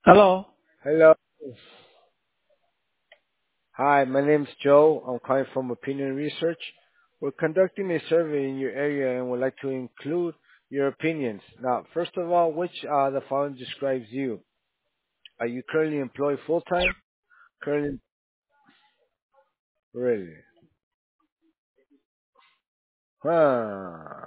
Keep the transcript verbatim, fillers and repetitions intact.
Hello. Hello. Hi, my name's Joe. I'm calling from Opinion Research. We're conducting a survey in your area and would like to include your opinions. Now, first of all, which uh, the following describes you? Are you currently employed full time? Currently, really? Huh.